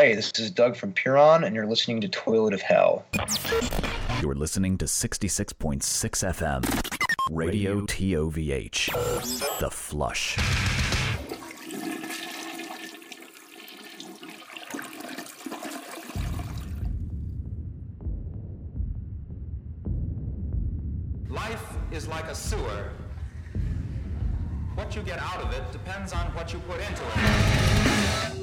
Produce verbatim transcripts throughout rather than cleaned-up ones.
Hey, this is Doug from Puron, and you're listening to Toilet of Hell. You're listening to sixty-six point six F M, Radio T O V H, The Flush. Life is like a sewer. What you get out of it depends on what you put into it.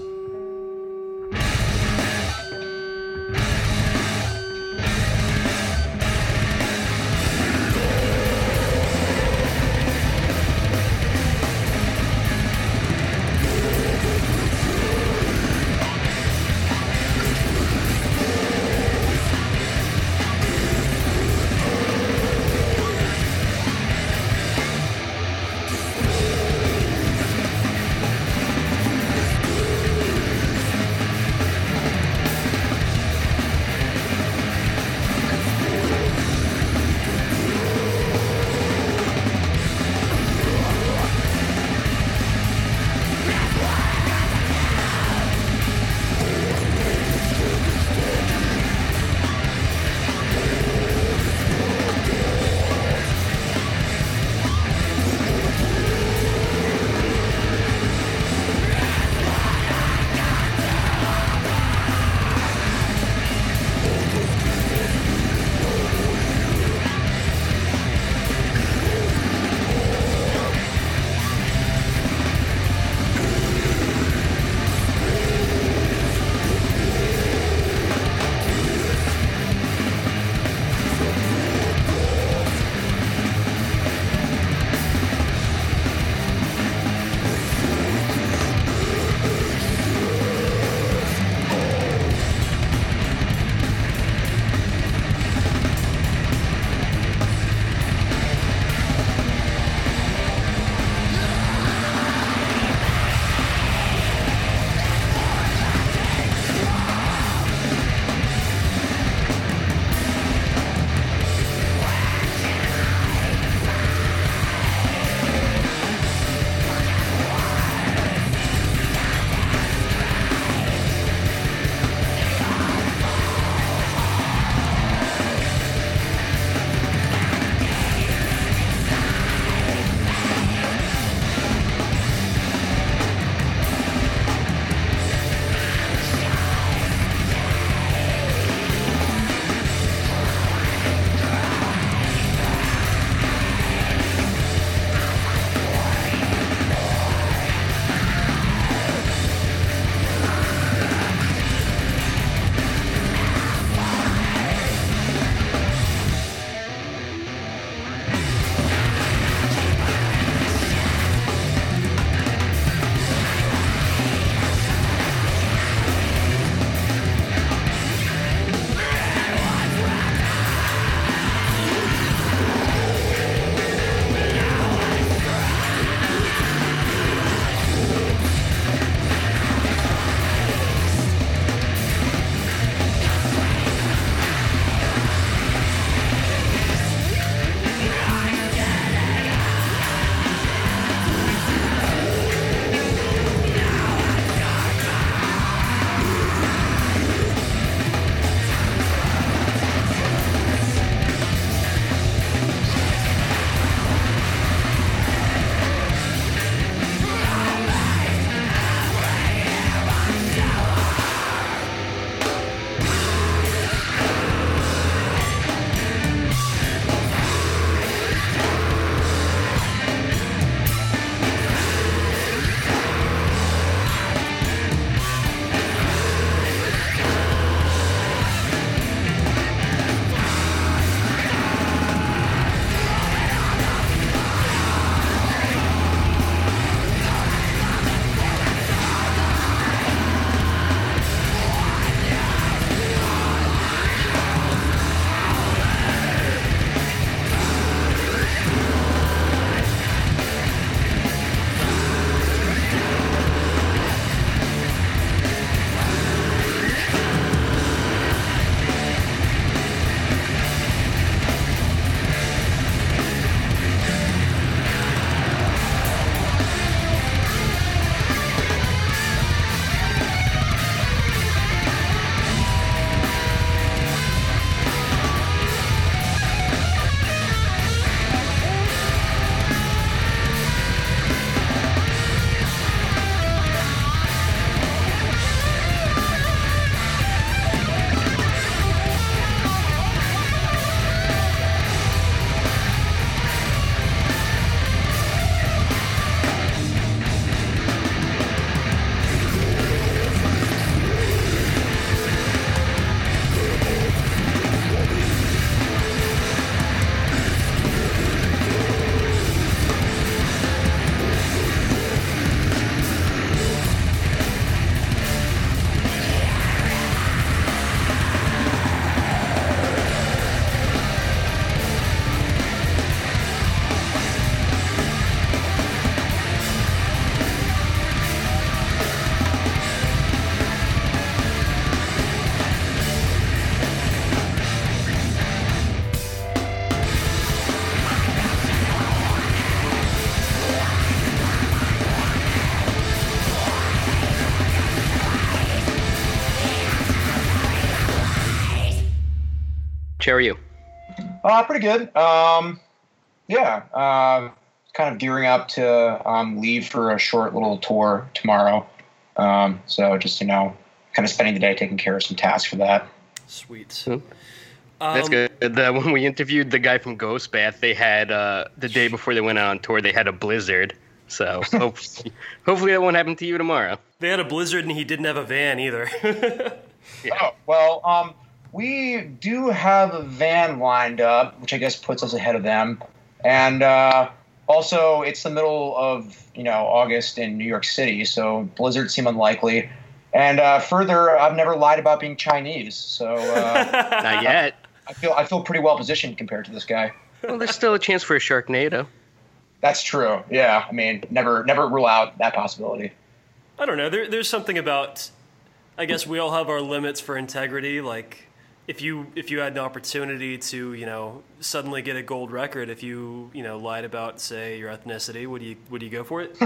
How are you? Uh, pretty good. Um, yeah, uh, kind of gearing up to um, leave for a short little tour tomorrow. Um, so just, you know, kind of spending the day taking care of some tasks for that. Sweet. Hmm. That's Um, good. The, when we interviewed the guy from Ghost Bath, they had, uh, the day before they went out on tour, they had a blizzard. So hopefully, hopefully that won't happen to you tomorrow. They had a blizzard and he didn't have a van either. Yeah. Oh, well, um, we do have a van lined up, which I guess puts us ahead of them. And uh, also, it's the middle of, you know, August in New York City, so blizzards seem unlikely. And uh, further, I've never lied about being Chinese, so uh, Not yet. I feel I feel pretty well positioned compared to this guy. Well, there's still a chance for a Sharknado. That's true. Yeah, I mean, never never rule out that possibility. I don't know. There, there's something about, I guess we all have our limits for integrity. Like, if you if you had an opportunity to, you know, suddenly get a gold record, if you, you know, lied about, say, your ethnicity, would you would you go for it?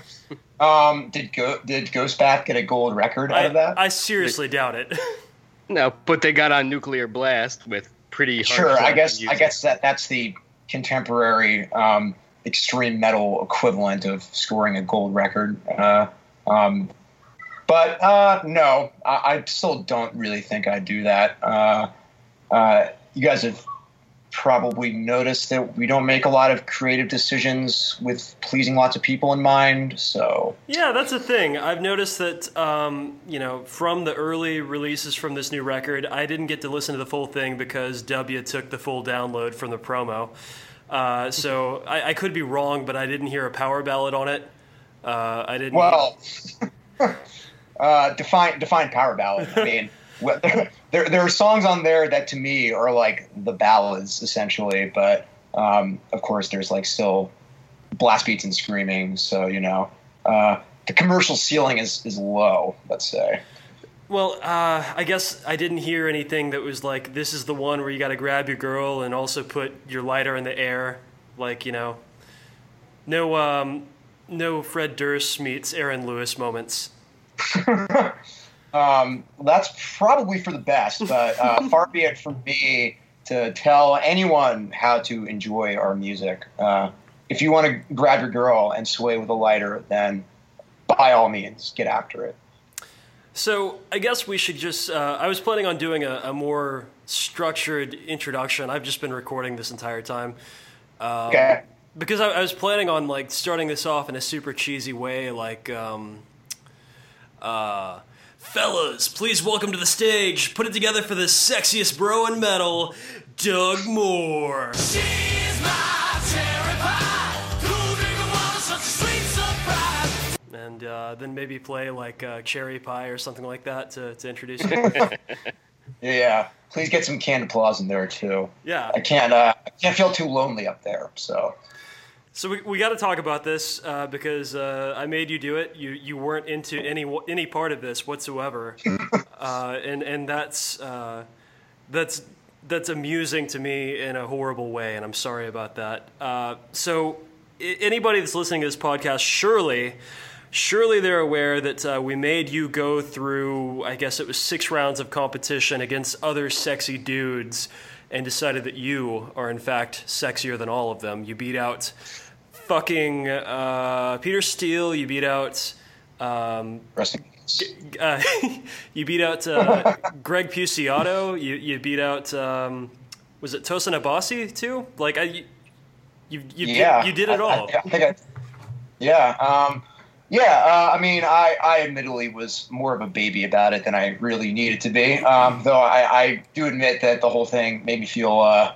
Um, did Go, did Ghostbath get a gold record out I, of that? I seriously doubt it. No, but they got on Nuclear Blast with pretty hard Sure, I guess music. I guess that that's the contemporary um, extreme metal equivalent of scoring a gold record. Uh, um, but uh, no, I, I still don't really think I'd do that. Uh, uh, you guys have probably noticed that we don't make a lot of creative decisions with pleasing lots of people in mind. So Yeah, that's a thing. I've noticed that, um, you know, from the early releases from this new record, I didn't get to listen to the full thing because W took the full download from the promo. Uh, so I, I could be wrong, but I didn't hear a power ballad on it. Uh, I didn't. well, uh, define define power ballad. I mean. Well, there, there are songs on there that to me are like the ballads essentially, but um, of course there's like still blast beats and screaming. So, you know, uh, the commercial ceiling is, is low, let's say. Well, uh, I guess I didn't hear anything that was like, this is the one where you got to grab your girl and also put your lighter in the air. Like, you know, no, um, no Fred Durst meets Aaron Lewis moments. Um, that's probably for the best, but uh, far be it from me to tell anyone how to enjoy our music. Uh, if you want to grab your girl and sway with a lighter, then by all means, get after it. So I guess we should just, uh, I was planning on doing a, a more structured introduction. I've just been recording this entire time. Um, Okay. Because I, I was planning on like starting this off in a super cheesy way, like, um, uh, fellas, please welcome to the stage, put it together for the sexiest bro in metal, Doug Moore. She's my cherry pie, cool drink of water, such a sweet surprise. And uh, then maybe play like uh, Cherry Pie or something like that to, to introduce you. Yeah, please get some canned applause in there too. Yeah. I can't, uh, I can't feel too lonely up there, so. So we we got to talk about this uh, because uh, I made you do it. You you weren't into any any part of this whatsoever, uh, and and that's uh, that's that's amusing to me in a horrible way, and I'm sorry about that. Uh, so I- anybody that's listening to this podcast, surely. Surely they're aware that uh, we made you go through, I guess it was six rounds of competition against other sexy dudes and decided that you are in fact sexier than all of them. You beat out fucking uh, Peter Steele, you beat out um, Rest in peace. uh, you beat out uh, Greg Puciato, you, you beat out, um, was it Tosin Abasi too? Like, I, you, you, you, Yeah, did, you did it I- all. I, I think I, yeah, um, yeah. Uh, I mean, I, I admittedly was more of a baby about it than I really needed to be. Um, though I, I do admit that the whole thing made me feel uh,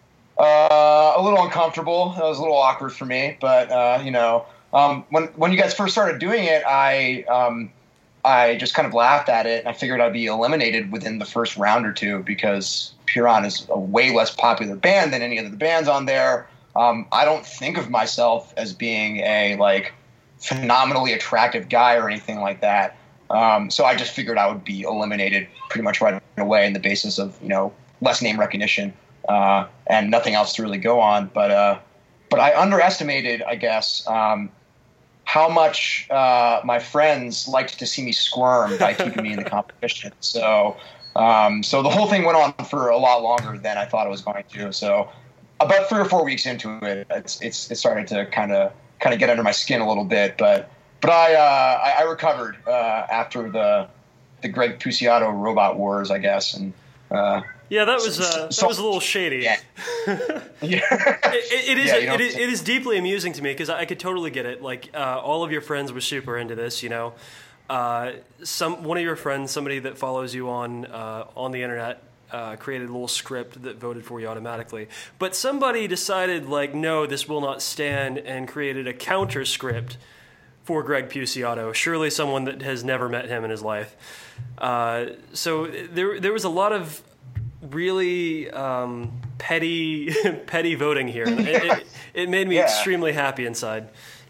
uh, a little uncomfortable. It was a little awkward for me. But uh, you know, um, when when you guys first started doing it, I um, I just kind of laughed at it, and I figured I'd be eliminated within the first round or two because Huron is a way less popular band than any of the bands on there. Um, I don't think of myself as being a like phenomenally attractive guy or anything like that. Um, so I just figured I would be eliminated pretty much right away on the basis of, you know, less name recognition uh, and nothing else to really go on. But uh, but I underestimated, I guess, um, how much uh, my friends liked to see me squirm by keeping me in the competition. So Um, so the whole thing went on for a lot longer than I thought it was going to. So about three or four weeks into it, it's it's it started to kind of kind of get under my skin a little bit. But but I uh, I, I recovered uh, after the the Greg Puciato robot wars, I guess, and. Uh, Yeah, that was uh, that was a little shady. Yeah. yeah. It, it is Yeah, you it, don't- is, it is deeply amusing to me because I could totally get it. Like uh, all of your friends were super into this, you know. Uh, some one of your friends, somebody that follows you on uh, on the internet, uh, created a little script that voted for you automatically. But somebody decided, like, no, this will not stand, and created a counter script for Greg Puciato. Surely someone that has never met him in his life. Uh, so there there was a lot of really um, petty petty voting here. It, it, it made me Yeah. extremely happy inside.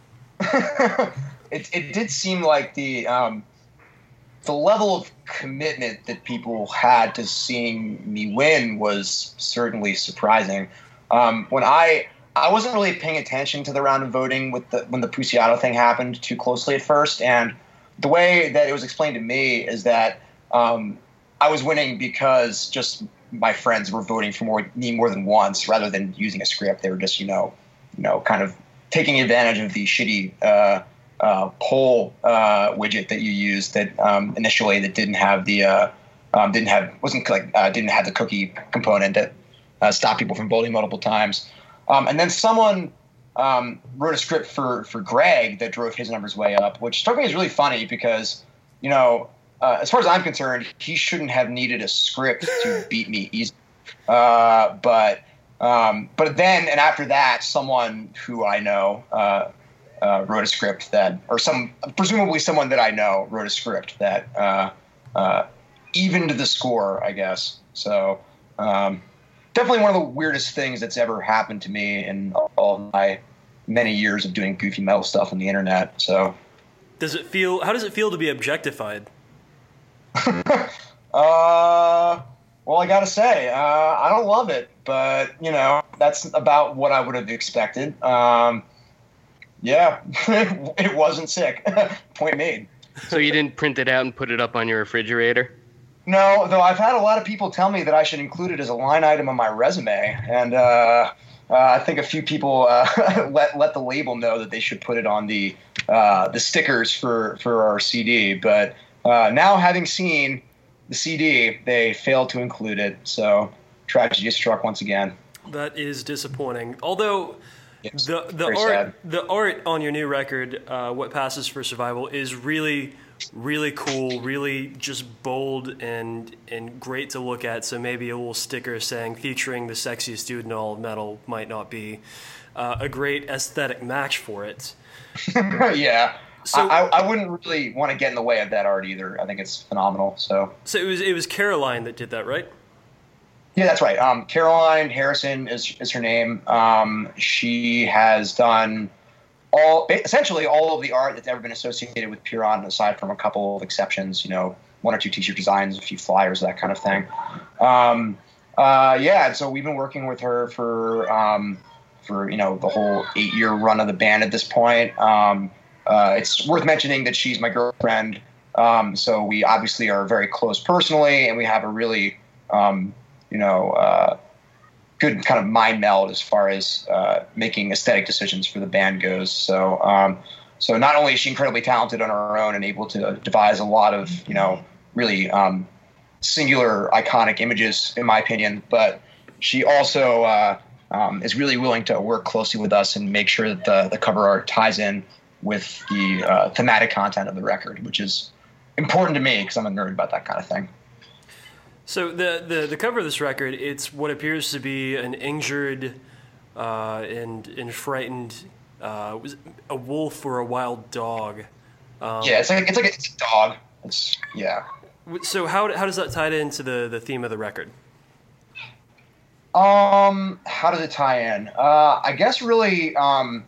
it it did seem like the um, the level of commitment that people had to seeing me win was certainly surprising. Um, when I I wasn't really paying attention to the round of voting with the when the Puciato thing happened too closely at first, and the way that it was explained to me is that um, I was winning because just my friends were voting for more, me more than once, rather than using a script. They were just, you know, you know, kind of taking advantage of the shitty uh, uh, poll uh, widget that you used that um, initially that didn't have the uh, um, didn't have wasn't like uh, didn't have the cookie component that uh, stopped people from voting multiple times. Um, and then someone um, wrote a script for for Greg that drove his numbers way up, which struck me as really funny because, you know, uh, as far as I'm concerned, he shouldn't have needed a script to beat me easily. Uh, but um, but then and after that, someone who I know uh, uh, wrote a script that, or some presumably someone that I know wrote a script that uh, uh, evened the score, I guess. So. Um, Definitely one of the weirdest things that's ever happened to me in all of my many years of doing goofy metal stuff on the internet. So, Does it feel? How does it feel to be objectified? uh, well, I gotta say, uh, I don't love it, but you know, that's about what I would have expected. Um, yeah, it wasn't sick. Point made. So you didn't print it out and put it up on your refrigerator? No, though I've had a lot of people tell me that I should include it as a line item on my resume, and uh, uh, I think a few people uh, let let the label know that they should put it on the uh, the stickers for, for our C D. But uh, now, having seen the C D, they failed to include it. So tragedy has struck once again. That is disappointing. Although Yes, the the very art sad. the art on your new record, uh, What Passes for Survival, is really really cool, really just bold and and great to look at. So maybe a little sticker saying featuring the sexiest dude in all of metal might not be uh, a great aesthetic match for it. yeah. So- I, I wouldn't really want to get in the way of that art either. I think it's phenomenal. So So it was it was Caroline that did that, right? yeah, that's right. Um, Caroline Harrison is is her name. Um, she has done all essentially all of the art that's ever been associated with Puron, aside from a couple of exceptions. You know, one or two T-shirt designs, a few flyers, that kind of thing. Um, uh, yeah, and so we've been working with her for um, for you know the whole eight year run of the band at this point. Um, uh, it's worth mentioning that she's my girlfriend, um, so we obviously are very close personally, and we have a really um, you know, uh, good kind of mind meld as far as uh, making aesthetic decisions for the band goes. So, um, so not only is she incredibly talented on her own and able to devise a lot of, you know, really um, singular, iconic images, in my opinion, but she also uh, um, is really willing to work closely with us and make sure that the, the cover art ties in with the uh, thematic content of the record, which is important to me because I'm a nerd about that kind of thing. So the, the, the cover of this record, it's what appears to be an injured uh, and and frightened uh, was it a wolf or a wild dog. Um, Yeah, it's like it's like a, it's a dog. It's yeah. So how how does that tie into the, the theme of the record? Um, how does it tie in? Uh, I guess really um,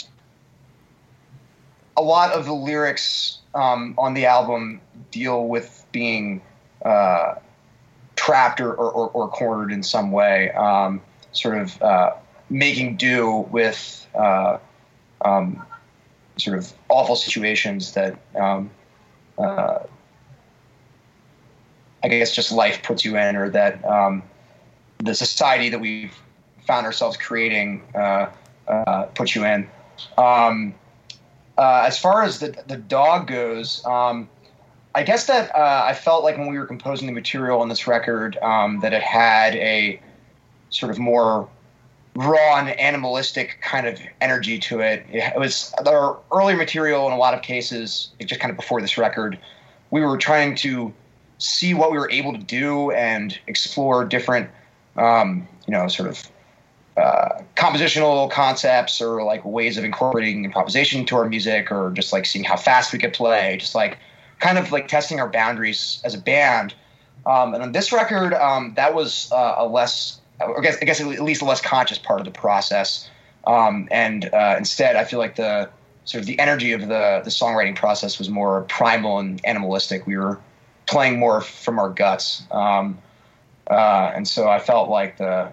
a lot of the lyrics um, on the album deal with being uh, trapped or, or, or cornered in some way, um, sort of uh, making do with uh, um, sort of awful situations that um, uh, I guess just life puts you in, or that um, the society that we've found ourselves creating uh, uh, puts you in. Um, uh, as far as the the dog goes, um, I guess that uh, I felt like when we were composing the material on this record, um, that it had a sort of more raw and animalistic kind of energy to it. It was the earlier material in a lot of cases, just kind of before this record, we were trying to see what we were able to do and explore different, um, you know, sort of uh, compositional concepts or like ways of incorporating improvisation to our music, or just like seeing how fast we could play, just like kind of like testing our boundaries as a band. Um, and on this record, um, that was uh, a less, I guess, I guess at least a less conscious part of the process. Um, and uh, instead, I feel like the sort of the energy of the the songwriting process was more primal and animalistic. We were playing more from our guts. Um, uh, and so I felt like the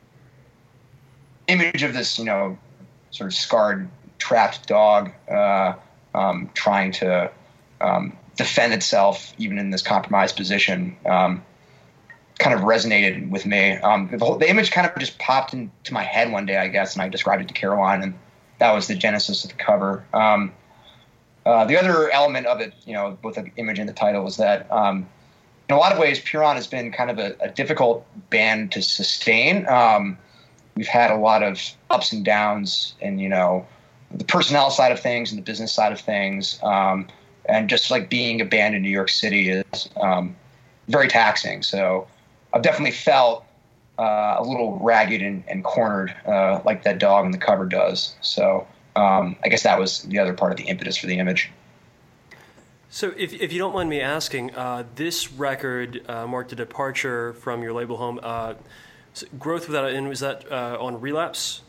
image of this, you know, sort of scarred, trapped dog uh, um, trying to um, defend itself even in this compromised position um, kind of resonated with me. Um, the, whole, the image kind of just popped into my head one day, I guess, and I described it to Caroline, and that was the genesis of the cover. Um, uh, the other element of it, you know, both the image and the title, is that um, in a lot of ways, Pure On has been kind of a, a difficult band to sustain. Um, we've had a lot of ups and downs, and you know, the personnel side of things and the business side of things, um, and just like being a band in New York City is um, very taxing. So I've definitely felt uh, a little ragged and, and cornered, uh, like that dog in the cover does. So um, I guess that was the other part of the impetus for the image. So if if you don't mind me asking, uh, this record uh, marked a departure from your label home. Uh, Growth Without End, was that uh, on Relapse?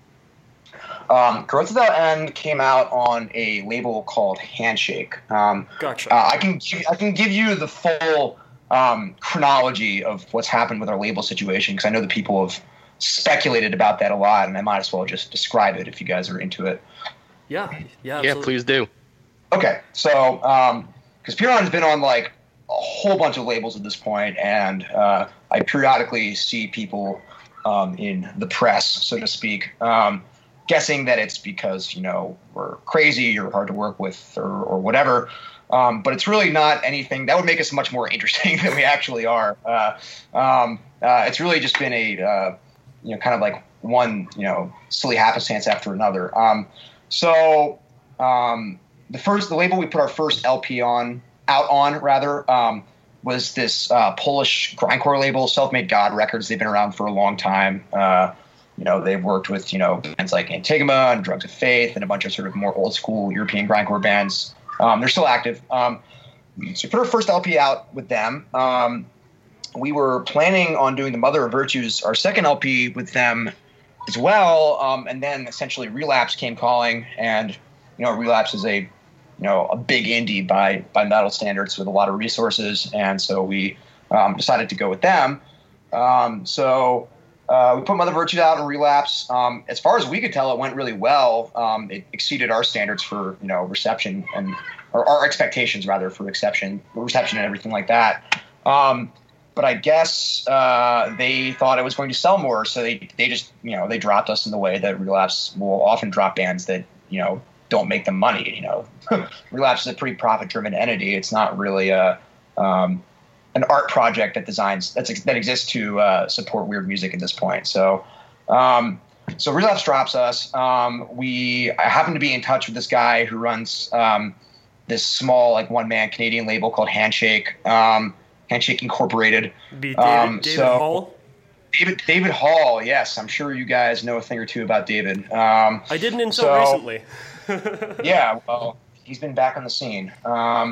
Um, Growth Without End came out on a label called Handshake. Um, gotcha. Uh, I can I can give you the full um, chronology of what's happened with our label situation, because I know that people have speculated about that a lot, and I might as well just describe it if you guys are into it. Yeah, yeah, absolutely. Yeah, please do. Okay, so because um, Pure On has been on like a whole bunch of labels at this point, and uh, I periodically see people um, in the press, so to speak, um, guessing that it's because, you know, we're crazy or hard to work with or, or whatever. Um, but it's really not anything that would make us much more interesting than we actually are. Uh, um, uh, it's really just been a, uh, you know, kind of like one, you know, silly happenstance after another. Um, so um, the first, the label we put our first L P on, out on rather, um, was this uh, Polish grindcore label, Self-Made God Records. They've been around for a long time. Uh, You know, they've worked with, you know, bands like Antigma and Drugs of Faith and a bunch of sort of more old school European grindcore bands. Um, they're still active. Um, so we put our first L P out with them. Um, we were planning on doing The Mother of Virtues, our second L P, with them as well. Um, and then essentially Relapse came calling, and, you know, Relapse is a, you know, a big indie by, by metal standards with a lot of resources. And so we um, decided to go with them. Um, so... Uh, we put Mother Virtues out in Relapse. Um, as far as we could tell, it went really well. Um, it exceeded our standards for, you know, reception and or our expectations rather for reception, reception and everything like that. Um, but I guess uh, they thought it was going to sell more, so they they just you know they dropped us in the way that Relapse will often drop bands that you know don't make them money. You know, Relapse is a pretty profit-driven entity. It's not really a um, an art project that designs that's that exists to uh, support weird music at this point. So, um, so Relapse drops us. Um, we I happen to be in touch with this guy who runs um, this small like one man Canadian label called Handshake, um, Handshake Incorporated. Be David, um, David so, Hall. David David Hall. Yes, I'm sure you guys know a thing or two about David. Um, I didn't until so, recently. yeah, well, he's been back on the scene. Um,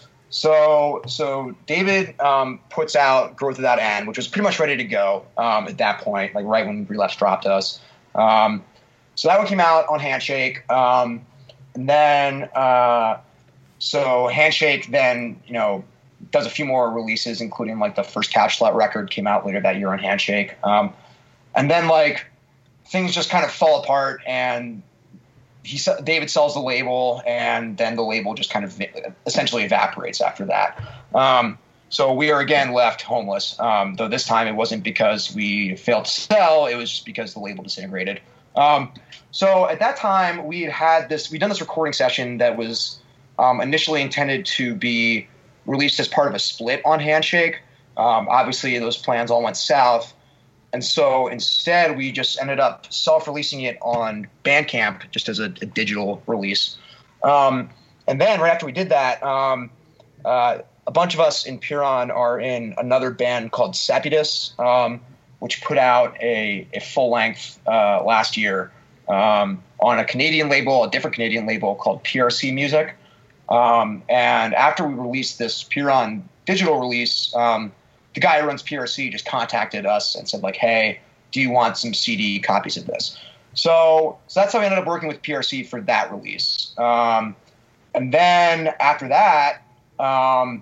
So, so David um, puts out Growth Without End, which was pretty much ready to go um, at that point, like right when Relapse dropped us. Um, so that one came out on Handshake, um, and then uh, so Handshake then you know does a few more releases, including like the first Couch Slut record came out later that year on Handshake, um, and then like things just kind of fall apart and. He David sells the label, and then the label just kind of essentially evaporates after that. Um, so we are again left homeless. Um, though this time it wasn't because we failed to sell; it was just because the label disintegrated. Um, so at that time, we had had this. We'd done this recording session that was um, initially intended to be released as part of a split on Handshake. Um, obviously, those plans all went south. And so instead, we just ended up self-releasing it on Bandcamp just as a, a digital release. Um, and then right after we did that, um, uh, a bunch of us in Piran are in another band called Sapidus, um, which put out a, a full-length uh, last year um, on a Canadian label, a different Canadian label called P R C Music. Um, and after we released this Piran digital release, um, the guy who runs P R C just contacted us and said, like, hey, do you want some C D copies of this? So, so that's how we ended up working with P R C for that release. Um, and then after that, um,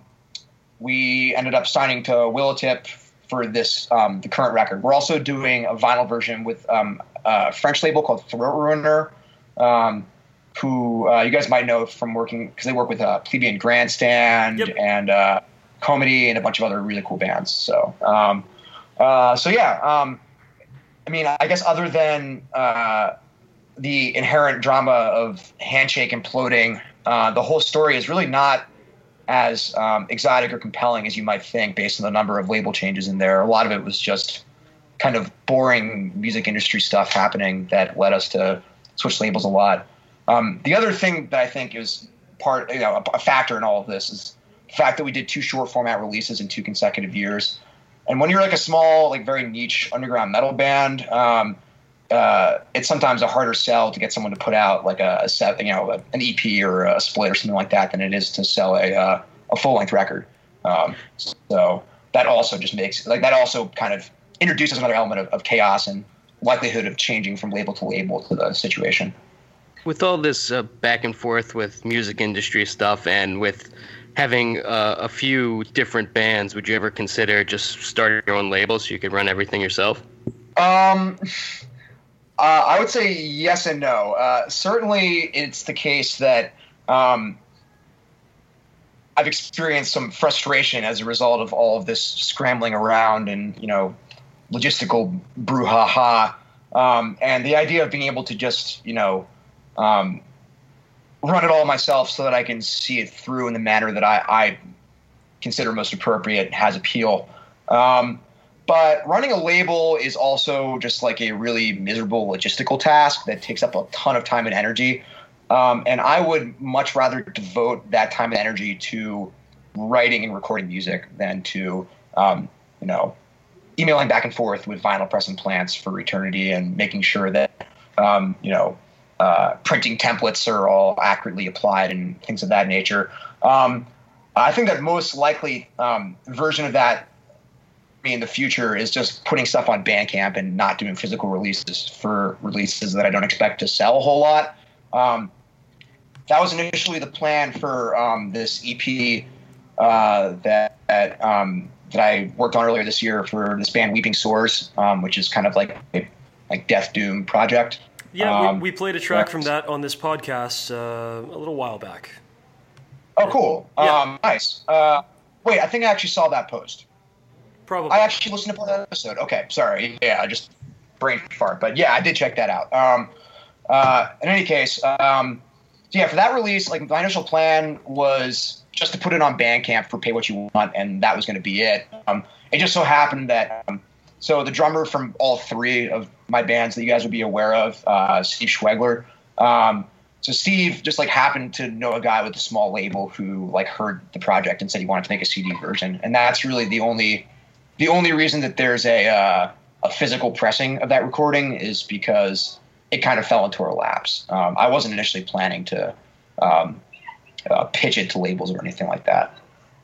we ended up signing to Willowtip for this, um, the current record. We're also doing a vinyl version with um, a French label called Throat Ruiner, um, who uh, you guys might know from working, because they work with uh, Plebeian Grandstand yep. and uh, Comedy and a bunch of other really cool bands. So, um, uh, so yeah, um, I mean, I guess other than uh, the inherent drama of Handshake imploding, uh, the whole story is really not as um, exotic or compelling as you might think based on the number of label changes in there. A lot of it was just kind of boring music industry stuff happening that led us to switch labels a lot. Um, the other thing that I think is part, you know, a, a factor in all of this is the fact that we did two short format releases in two consecutive years. And when you're like a small, like very niche underground metal band, um, uh, it's sometimes a harder sell to get someone to put out like a, a set, you know, a, an E P or a split or something like that than it is to sell a uh, a full length record. Um, so that also just makes like that also kind of introduces another element of, of chaos and likelihood of changing from label to label to the situation. With all this uh, back and forth with music industry stuff and with having uh, a few different bands, would you ever consider just starting your own label so you could run everything yourself? Um, uh, I would say yes and no. Uh, certainly it's the case that um, I've experienced some frustration as a result of all of this scrambling around and, you know, logistical brouhaha. Um, and the idea of being able to just, you know, um, run it all myself so that I can see it through in the manner that I, I consider most appropriate has appeal. Um, but running a label is also just like a really miserable logistical task that takes up a ton of time and energy. Um, and I would much rather devote that time and energy to writing and recording music than to, um, you know, emailing back and forth with vinyl pressing plants for eternity and making sure that, um, you know, uh, printing templates are all accurately applied and things of that nature. Um, I think that most likely um, version of that in the future is just putting stuff on Bandcamp and not doing physical releases for releases that I don't expect to sell a whole lot. Um, that was initially the plan for um, this E P uh, that that, um, that I worked on earlier this year for this band Weeping Sores, um, which is kind of like a like Death Doom project. Yeah, um, we, we played a track from that on this podcast uh, a little while back. Oh, cool. Yeah. Um, nice. Uh, wait, I think I actually saw that post. Probably. I actually listened to that episode. Okay, sorry. Yeah, I just brain fart. But yeah, I did check that out. Um, uh, in any case, um, yeah, for that release, like my initial plan was just to put it on Bandcamp for pay what you want, and that was going to be it. Um, it just so happened that um, so the drummer from all three of my bands that you guys would be aware of, uh, Steve Schwegler. Um, so Steve just like happened to know a guy with a small label who like heard the project and said he wanted to make a C D version, and that's really the only the only reason that there's a uh, a physical pressing of that recording is because it kind of fell into our laps. Um, I wasn't initially planning to um, uh, pitch it to labels or anything like that.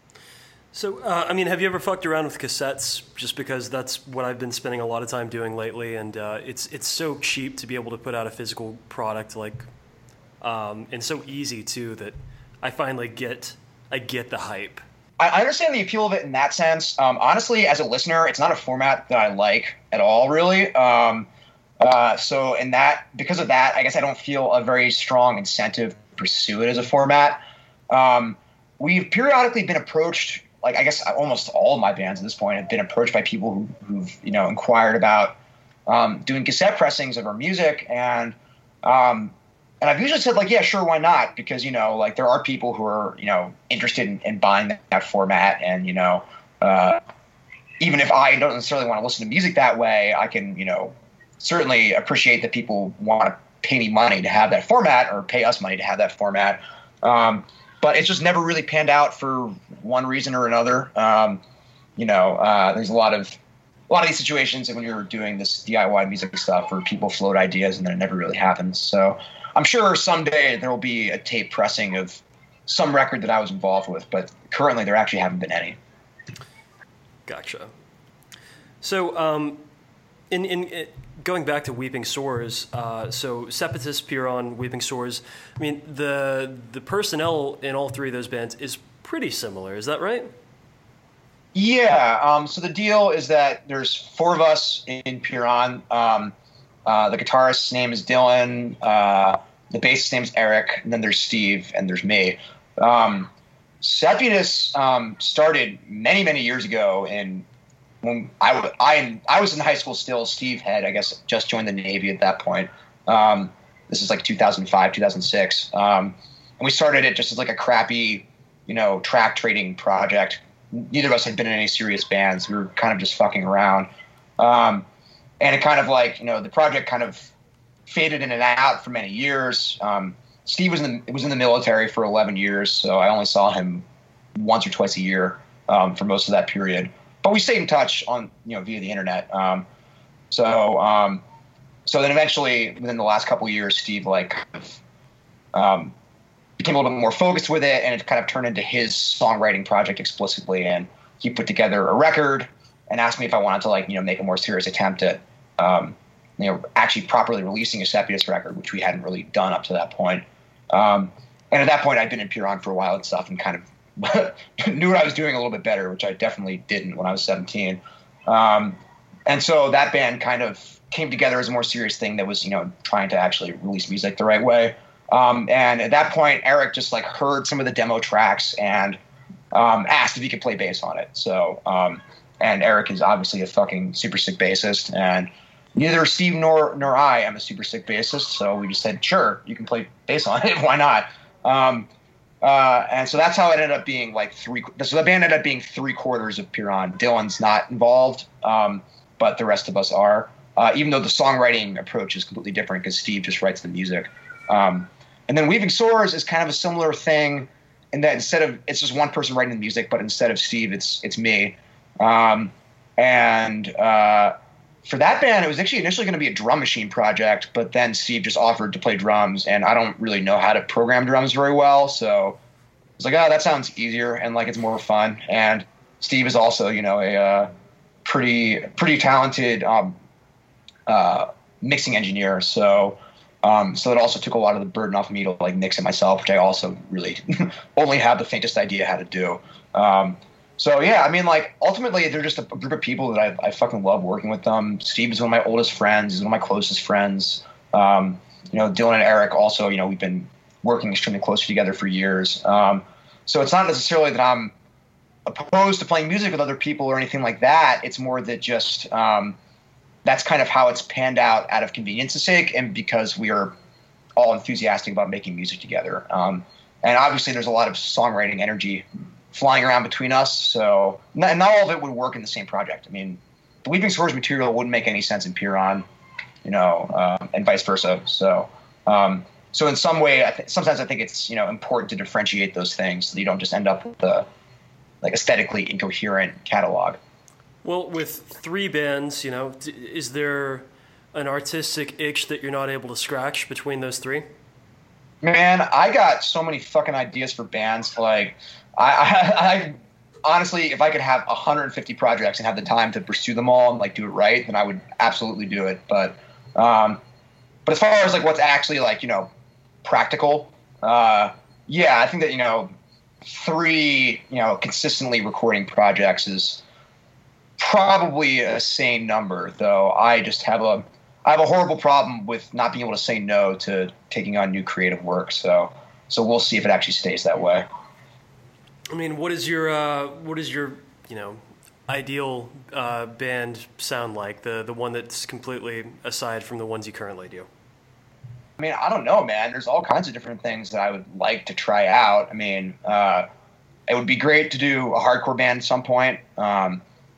So, uh, I mean, have you ever fucked around with cassettes? Just because that's what I've been spending a lot of time doing lately, and uh, it's it's so cheap to be able to put out a physical product, like, um, and so easy too that I finally get I get the hype. I, I understand the appeal of it in that sense. Um, honestly, as a listener, it's not a format that I like at all, really. Um, uh, so, in that, because of that, I guess I don't feel a very strong incentive to pursue it as a format. Um, we've periodically been approached like I guess almost all of my bands at this point have been approached by people who, who've you know inquired about um, doing cassette pressings of our music, and um, and I've usually said like, yeah, sure, why not? Because you know like there are people who are you know interested in, in buying that, that format, and you know uh, even if I don't necessarily want to listen to music that way, I can you know certainly appreciate that people want to pay me money to have that format or pay us money to have that format. Um, but it's just never really panned out for one reason or another. Um, you know, uh, there's a lot of a lot of these situations when you're doing this D I Y music stuff where people float ideas and then it never really happens. So I'm sure someday there will be a tape pressing of some record that I was involved with, but currently there actually haven't been any. Gotcha. So, um, in, in, in going back to Weeping Sores, uh, so Sepetus, Piron, Weeping Sores, I mean, the the personnel in all three of those bands is pretty similar. Is that right? Yeah. Um, so the deal is that there's four of us in Piron. Um, uh, the guitarist's name is Dylan. Uh, the bassist's name is Eric. And then there's Steve, and there's me. Um, Sepetus um, started many, many years ago in when I, I, I was in high school still. Steve had, I guess, just joined the Navy at that point. Um, this is like two thousand five, two thousand six. Um, and we started it just as like a crappy, you know, track trading project. Neither of us had been in any serious bands. We were kind of just fucking around. Um, and it kind of like, you know, the project kind of faded in and out for many years. Um, Steve was in the, was in the military for eleven years, so I only saw him once or twice a year um, for most of that period. But we stayed in touch on, you know, via the internet. Um, so, um, so then eventually, within the last couple of years, Steve like kind of, um, became a little bit more focused with it, and it kind of turned into his songwriting project explicitly. And he put together a record and asked me if I wanted to like, you know, make a more serious attempt at, um, you know, actually properly releasing a Sepetus record, which we hadn't really done up to that point. Um, and at that point, I'd been in Piron for a while and stuff, and kind of knew what I was doing a little bit better, which I definitely didn't when I was seventeen. Um, and so that band kind of came together as a more serious thing that was, you know, trying to actually release music the right way. Um, and at that point, Eric just like heard some of the demo tracks and um, asked if he could play bass on it. So, um, and Eric is obviously a fucking super sick bassist, and neither Steve nor nor I am a super sick bassist. So we just said, sure, you can play bass on it. Why not? Um, Uh, and so that's how it ended up being like three. So the band ended up being three quarters of Piron. Dylan's not involved, um, but the rest of us are. Uh, even though the songwriting approach is completely different because Steve just writes the music. Um, and then Weeping Sores is kind of a similar thing in that instead of it's just one person writing the music, but instead of Steve, it's it's me. Um, and uh, for that band, it was actually initially going to be a drum machine project, but then Steve just offered to play drums, and I don't really know how to program drums very well, so I was like, oh, that sounds easier, and like it's more fun. And Steve is also, you know, a uh, pretty pretty talented um, uh, mixing engineer, so um, so it also took a lot of the burden off of me to like mix it myself, which I also really only have the faintest idea how to do. Um, So, yeah, I mean, like, ultimately, they're just a group of people that I, I fucking love working with them. Steve is one of my oldest friends. He's one of my closest friends. Um, you know, Dylan and Eric also, you know, we've been working extremely closely together for years. Um, so it's not necessarily that I'm opposed to playing music with other people or anything like that. It's more that just um, that's kind of how it's panned out out of convenience's sake and because we are all enthusiastic about making music together. Um, and obviously, there's a lot of songwriting energy flying around between us, so not, not all of it would work in the same project. I mean, the Weeping Sores material wouldn't make any sense in Piron, you know, uh, and vice versa. So, um, so in some way, I th- sometimes I think it's you know important to differentiate those things so that you don't just end up with a like aesthetically incoherent catalog. Well, with three bands, you know, d- is there an artistic itch that you're not able to scratch between those three? Man, I got so many fucking ideas for bands, like. I, I, I honestly, if I could have one hundred fifty projects and have the time to pursue them all and like do it right, then I would absolutely do it. But, um, but as far as like what's actually like you know practical, uh, yeah, I think that you know three you know consistently recording projects is probably a sane number. Though I just have a I have a horrible problem with not being able to say no to taking on new creative work. So so we'll see if it actually stays that way. I mean, what is your uh, what is your you know ideal uh, band sound like? The the one that's completely aside from the ones you currently do. I mean, I don't know, man. There's all kinds of different things that I would like to try out. I mean, uh, it would be great to do a hardcore band at some point. Um,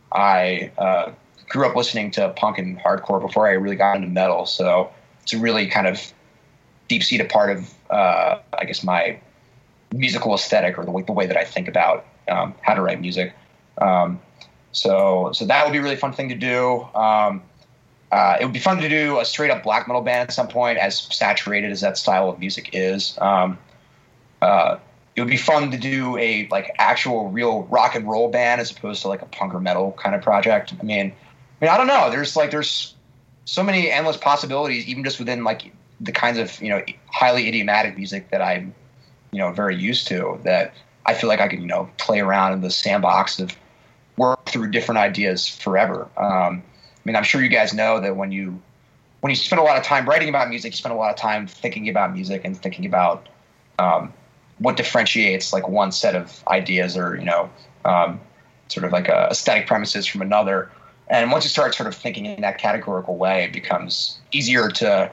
I uh, grew up listening to punk and hardcore before I really got into metal, so it's a really kind of deep-seated part of, uh, I guess, my musical aesthetic, or the way, the way that I think about um, how to write music. Um, so, so that would be a really fun thing to do. Um, Uh, it would be fun to do a straight up black metal band at some point, as saturated as that style of music is. Um, uh, it would be fun to do a like actual real rock and roll band as opposed to like a punk or metal kind of project. I mean, I mean, I don't know. There's like, there's so many endless possibilities, even just within like the kinds of, you know, highly idiomatic music that I'm, you know, very used to, that I feel like I could, you know, play around in the sandbox of work through different ideas forever. Um, I mean, I'm sure you guys know that when you when you spend a lot of time writing about music, you spend a lot of time thinking about music and thinking about um, what differentiates like one set of ideas, or, you know, um, sort of like a aesthetic premises from another. And once you start sort of thinking in that categorical way, it becomes easier to,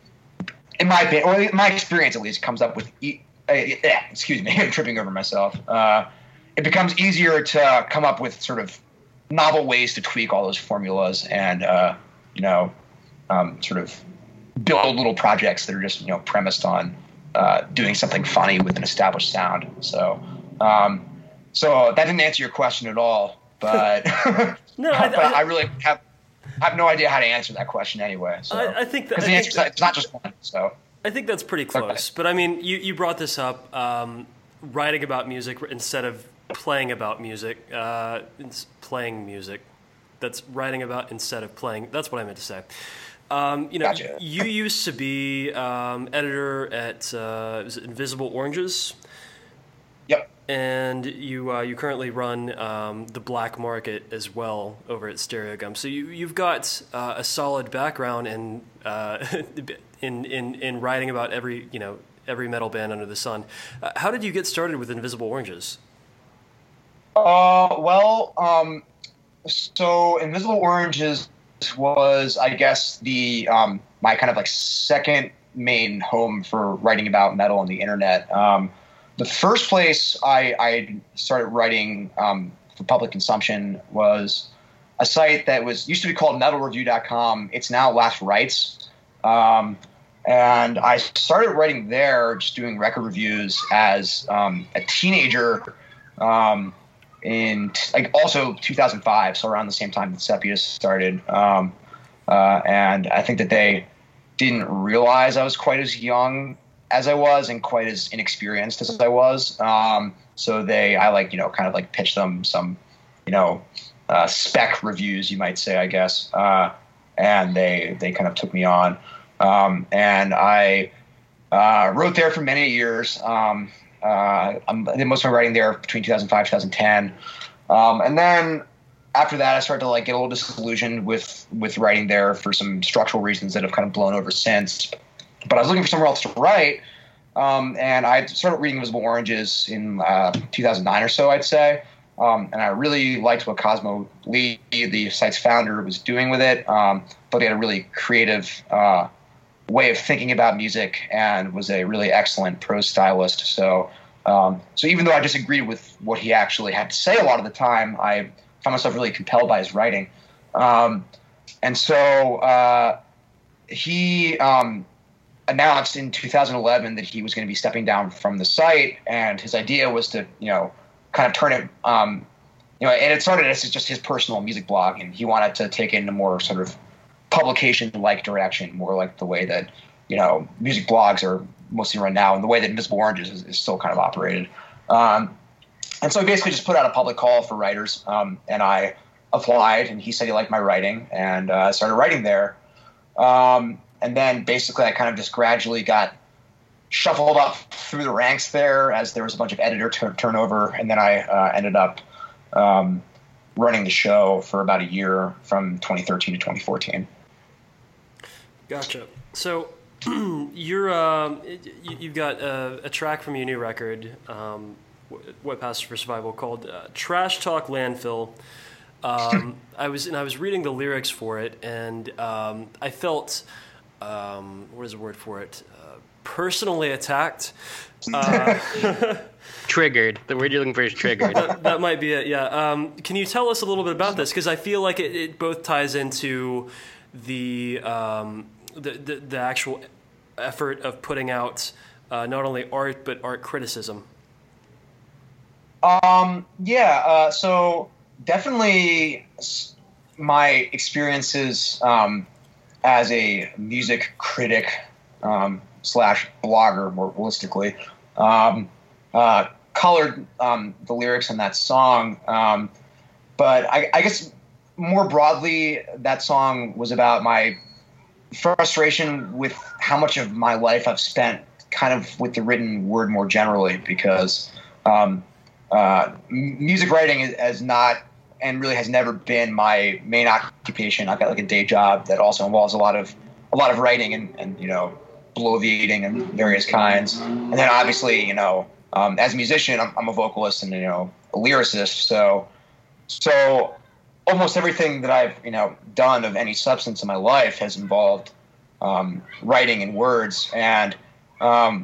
in my opinion, or in my experience at least, comes up with, e- uh, yeah, excuse me, I'm tripping over myself. Uh, it becomes easier to come up with sort of novel ways to tweak all those formulas and, uh, you know, um, sort of build little projects that are just, you know, premised on uh, doing something funny with an established sound. So, um, so that didn't answer your question at all, but, no, I, but I, I really have, I have no idea how to answer that question anyway. So, I, I think that, because the answer is it's not just one. So I think that's pretty close. Okay. But I mean, you, you brought this up, um, writing about music instead of playing about music, uh, it's playing music. That's writing about instead of playing. That's what I meant to say. Um, you know, Gotcha. you used to be um, editor at uh, was it Invisible Oranges, yep. and you uh, you currently run um, the Black Market as well over at Stereogum. So you you've got uh, a solid background in uh, in in in writing about every you know every metal band under the sun. Uh, how did you get started with Invisible Oranges? Uh, well, um, so Invisible Oranges was, I guess, the um, my kind of like second main home for writing about metal on the internet. Um, the first place I, I started writing um, for public consumption was a site that was used to be called metal review dot com. It's now Last Rights. Um, and I started writing there, just doing record reviews as um, a teenager. Um, in like also two thousand five, so around the same time that Sepias started. Um, uh, and I think that they didn't realize I was quite as young as I was and quite as inexperienced as I was. Um, so they, I like, you know, kind of like pitched them some, you know, uh, spec reviews, you might say, I guess. Uh, and they, they kind of took me on. Um, and I uh, wrote there for many years. Um, Uh, I'm, I did most of my writing there between two thousand five, two thousand ten. Um, and then after that, I started to like get a little disillusioned with, with writing there for some structural reasons that have kind of blown over since. But I was looking for somewhere else to write. Um, and I started reading Invisible Oranges in uh, two thousand nine or so, I'd say. Um, and I really liked what Cosmo Lee, the site's founder, was doing with it. Um, but he had a really creative uh way of thinking about music and was a really excellent prose stylist. So, um, so even though I disagreed with what he actually had to say a lot of the time, I found myself really compelled by his writing. Um, and so uh, he um, announced in two thousand eleven that he was going to be stepping down from the site, and his idea was to, you know, kind of turn it, um, you know, and it started as just his personal music blog, and he wanted to take it in a more sort of publication-like direction, more like the way that, you know, music blogs are mostly run now, and the way that Invisible Oranges is, is still kind of operated. Um, and so he basically just put out a public call for writers, um, and I applied, and he said he liked my writing, and I uh, started writing there. Um, and then basically I kind of just gradually got shuffled up through the ranks there as there was a bunch of editor t- turnover, and then I uh, ended up um, running the show for about a year from twenty thirteen to twenty fourteen. Gotcha. So you're um, you, you've got a, a track from your new record, um, What Passes for Survival called uh, Trash Talk Landfill. Um, I was and I was reading the lyrics for it, and um, I felt um, what is the word for it? Uh, personally attacked. Uh, Triggered. The word you're looking for is triggered. that, that might be it. Yeah. Um, can you tell us a little bit about this? Because I feel like it, it both ties into the, um, the the the actual effort of putting out uh, not only art but art criticism. Um. Yeah. Uh, so. Definitely my experiences um, as a music critic um, slash blogger, more holistically, um, uh, colored um, the lyrics in that song. Um, but I, I guess more broadly, that song was about my frustration with how much of my life I've spent kind of with the written word more generally, because um, uh, music writing is, is not and really has never been my main occupation. I've got like a day job that also involves a lot of a lot of writing and, and you know, bloviating and various kinds. And then obviously, you know, um, as a musician, I'm, I'm a vocalist and, you know, a lyricist. So so almost everything that I've, you know, done of any substance in my life has involved um, writing in words. And um,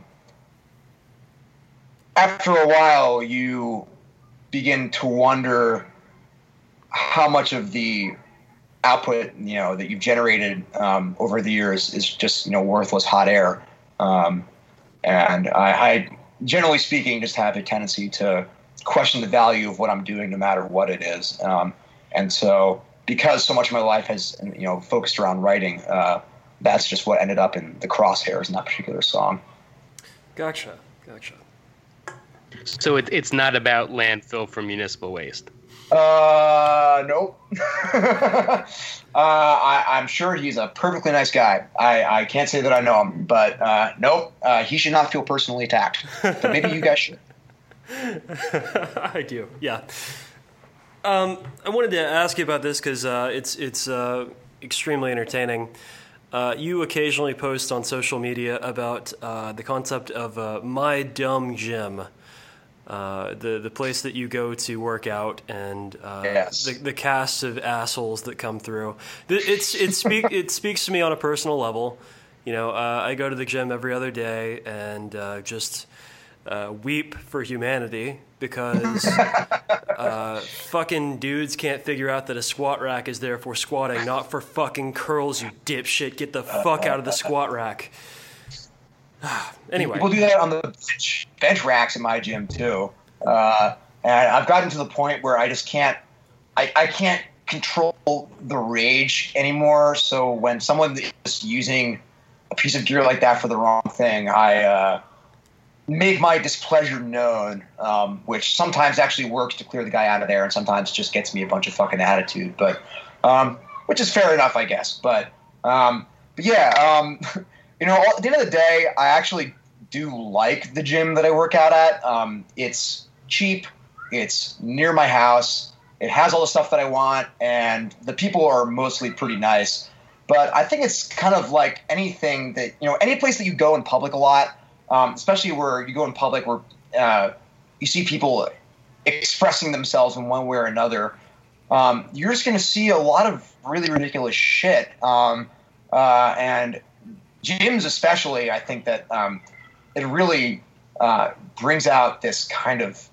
after a while, you begin to wonder how much of the output, you know, that you've generated um, over the years is just, you know, worthless hot air. Um, and I, I, generally speaking, just have a tendency to question the value of what I'm doing, no matter what it is. Um, and so, because so much of my life has, you know, focused around writing, uh, that's just what ended up in the crosshairs in that particular song. Gotcha. Gotcha. So it, it's not about landfill for municipal waste. Uh, nope. uh, I, I'm sure he's a perfectly nice guy. I, I can't say that I know him, but uh, nope. Uh, he should not feel personally attacked. But maybe you guys should. I do. Yeah. Um, I wanted to ask you about this because uh, it's it's uh, extremely entertaining. Uh, you occasionally post on social media about uh, the concept of uh, My Dumb Gym. Uh, the the place that you go to work out, and uh, yes. the the cast of assholes that come through. It's it speak it speaks to me on a personal level. You know, uh, I go to the gym every other day and uh, just uh, weep for humanity because uh, fucking dudes can't figure out that a squat rack is there for squatting, not for fucking curls. You dipshit, get the fuck out of the squat rack. Anyway, people do that on the bench, bench racks in my gym too, uh, and I've gotten to the point where I just can't, I, I can't control the rage anymore. So when someone is using a piece of gear like that for the wrong thing, I uh, make my displeasure known, um, which sometimes actually works to clear the guy out of there, and sometimes just gets me a bunch of fucking attitude. But um, which is fair enough, I guess. But um, but yeah. Um, You know, at the end of the day, I actually do like the gym that I work out at. Um, it's cheap. It's near my house. It has all the stuff that I want, and the people are mostly pretty nice. But I think it's kind of like anything that, you know, any place that you go in public a lot, um, especially where you go in public where uh, you see people expressing themselves in one way or another, um, you're just going to see a lot of really ridiculous shit. Um, uh, and gyms especially, I think that um, it really uh, brings out this kind of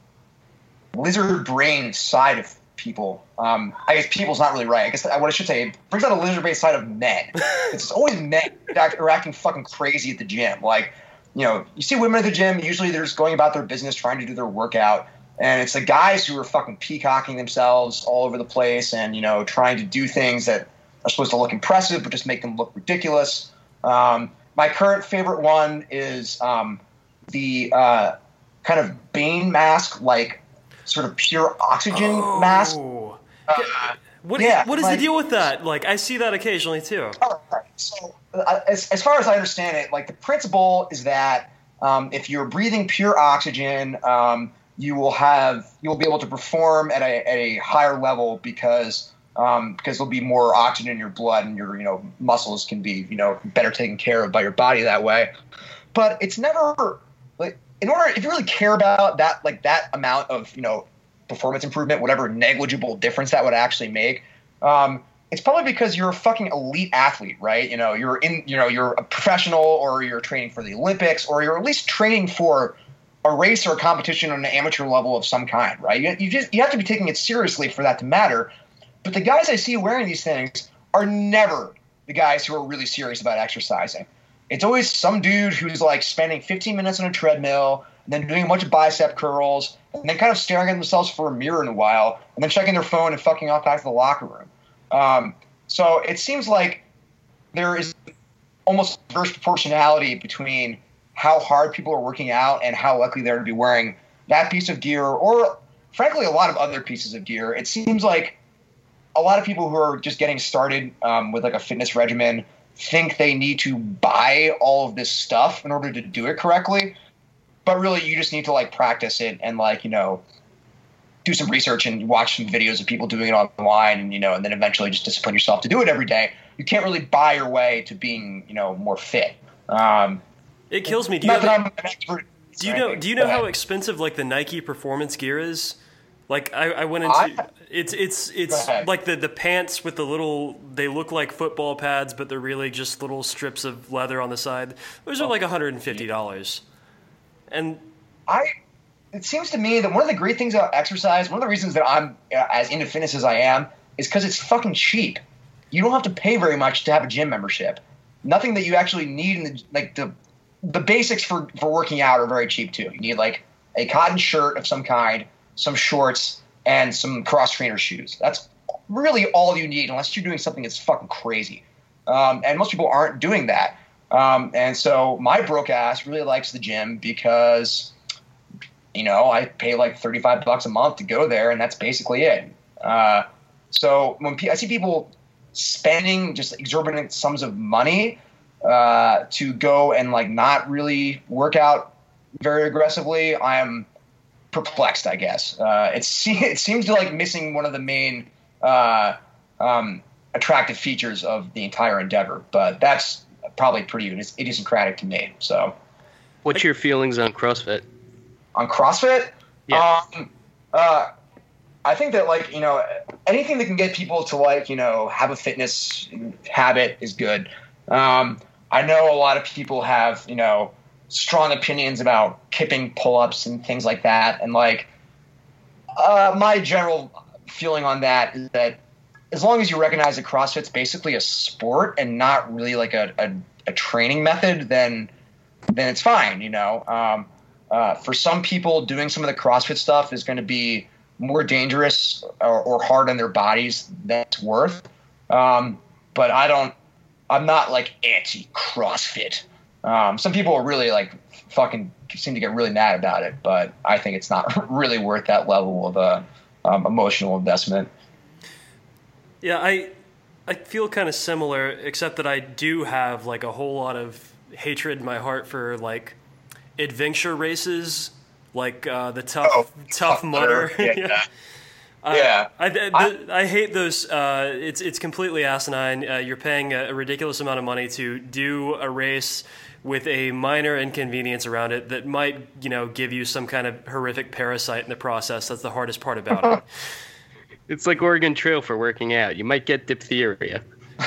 lizard brain side of people. Um, I guess people's not really right. I guess what I should say, it brings out a lizard brain side of men. It's always men that are acting fucking crazy at the gym. Like, you know, you see women at the gym, usually they're just going about their business, trying to do their workout. And it's the guys who are fucking peacocking themselves all over the place and, you know, trying to do things that are supposed to look impressive but just make them look ridiculous. Um, my current favorite one is um, the uh, kind of Bane mask, like sort of pure oxygen oh. mask. Uh, what yeah, what is like, the deal with that? Like, I see that occasionally too. All right. So, uh, as, as far as I understand it, like the principle is that um, if you're breathing pure oxygen, um, you will have you will be able to perform at a at a higher level because. Um, because there'll be more oxygen in your blood and your, you know, muscles can be, you know, better taken care of by your body that way. But it's never like in order, if you really care about that, like that amount of, you know, performance improvement, whatever negligible difference that would actually make, um, it's probably because you're a fucking elite athlete, right? You know, you're in, you know, you're a professional, or you're training for the Olympics, or you're at least training for a race or a competition on an amateur level of some kind, right? You, you just you have to be taking it seriously for that to matter. But the guys I see wearing these things are never the guys who are really serious about exercising. It's always some dude who's like spending fifteen minutes on a treadmill, and then doing a bunch of bicep curls, and then kind of staring at themselves for a mirror in a while, and then checking their phone and fucking off back to the locker room. Um, so it seems like there is almost inverse proportionality between how hard people are working out and how likely they're to be wearing that piece of gear, or frankly, a lot of other pieces of gear. It seems like a lot of people who are just getting started um, with like a fitness regimen think they need to buy all of this stuff in order to do it correctly. But really, you just need to like practice it and like, you know, do some research and watch some videos of people doing it online, and, you know, and then eventually just discipline yourself to do it every day. You can't really buy your way to being, you know, more fit. Um, it kills me. Do you, not that have, I'm an expert. do you know? Do you know how expensive like the Nike performance gear is? Like I, I went into I, it's it's it's like the the pants with the little, they look like football pads, but they're really just little strips of leather on the side. Those are like one hundred fifty dollars. And I, it seems to me that one of the great things about exercise, one of the reasons that I'm uh, as into fitness as I am, is because it's fucking cheap. You don't have to pay very much to have a gym membership. Nothing that you actually need in the, like the, the basics for, for working out are very cheap too. You need like a cotton shirt of some kind, some shorts, and some cross trainer shoes. That's really all you need, unless you're doing something that's fucking crazy. Um, and most people aren't doing that. Um, and so my broke ass really likes the gym because, you know, I pay like thirty-five bucks a month to go there, and that's basically it. Uh, so when pe- I see people spending just exorbitant sums of money uh, to go and like not really work out very aggressively, I am perplexed, I guess. Uh, it's, it seems to like missing one of the main uh, um, attractive features of the entire endeavor, but that's probably pretty idiosyncratic to me. So, what's your feelings on CrossFit? On CrossFit? Yeah. Um, uh, I think that, like, you know, anything that can get people to, like, you know, have a fitness habit is good. Um, I know a lot of people have, you know, strong opinions about kipping pull-ups and things like that. And, like, uh, my general feeling on that is that as long as you recognize that CrossFit's basically a sport and not really like a, a, a training method, then then it's fine, you know. Um, uh, for some people, doing some of the CrossFit stuff is going to be more dangerous or, or hard on their bodies than it's worth. Um, but I don't – I'm not like anti-CrossFit. Um, some people are really like fucking seem to get really mad about it, but I think it's not really worth that level of a um, emotional investment. Yeah, I I feel kind of similar, except that I do have like a whole lot of hatred in my heart for like adventure races, like uh, the tough oh, tough mudder. Yeah, yeah. I, yeah. I, I, the, I hate those. Uh, it's it's completely asinine. Uh, you're paying a, a ridiculous amount of money to do a race with a minor inconvenience around it that might, you know, give you some kind of horrific parasite in the process. That's the hardest part about it. It's like Oregon Trail for working out. You might get diphtheria.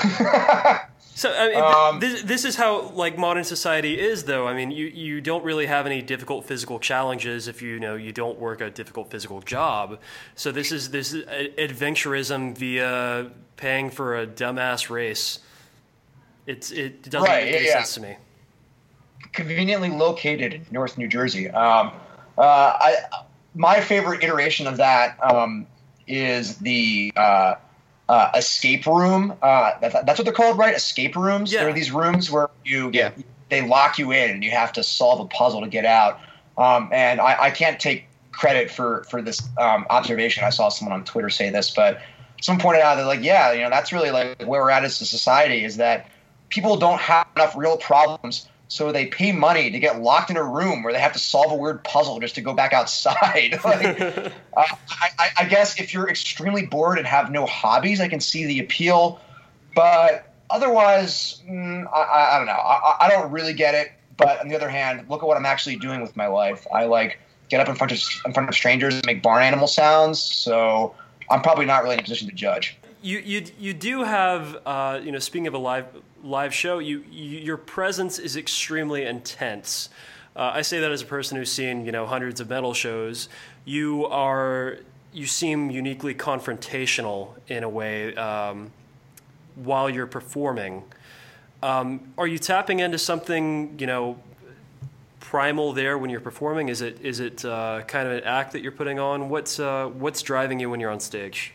So I mean, Um, this this is how like modern society is, though. I mean, you, you don't really have any difficult physical challenges if you, you know you don't work a difficult physical job. So this is this is adventurism via paying for a dumbass race. It's it doesn't Right, make any yeah, yeah. sense to me. Conveniently located in North New Jersey. Um, uh, I, my favorite iteration of that um, is the uh, uh, escape room. Uh, that, that's what they're called, right? Escape rooms. Yeah. There are these rooms where you Yeah. they lock you in and you have to solve a puzzle to get out. Um, and I, I can't take credit for for this um, observation. I saw someone on Twitter say this, but someone pointed out that, like, yeah, you know, that's really like where we're at as a society, is that people don't have enough real problems, so they pay money to get locked in a room where they have to solve a weird puzzle just to go back outside. like, uh, I, I guess if you're extremely bored and have no hobbies, I can see the appeal. But otherwise, mm, I, I don't know. I, I don't really get it. but on the other hand, look at what I'm actually doing with my life. I like get up in front of in front of strangers and make barn animal sounds. So I'm probably not really in a position to judge. You you you do have uh, you know, speaking of a live live show, you, you your presence is extremely intense. Uh, I say that as a person who's seen, you know, hundreds of metal shows. You are you seem uniquely confrontational in a way um, while you're performing. Um, are you tapping into something, you know, primal there when you're performing? Is it is it uh, kind of an act that you're putting on? What's uh, what's driving you when you're on stage?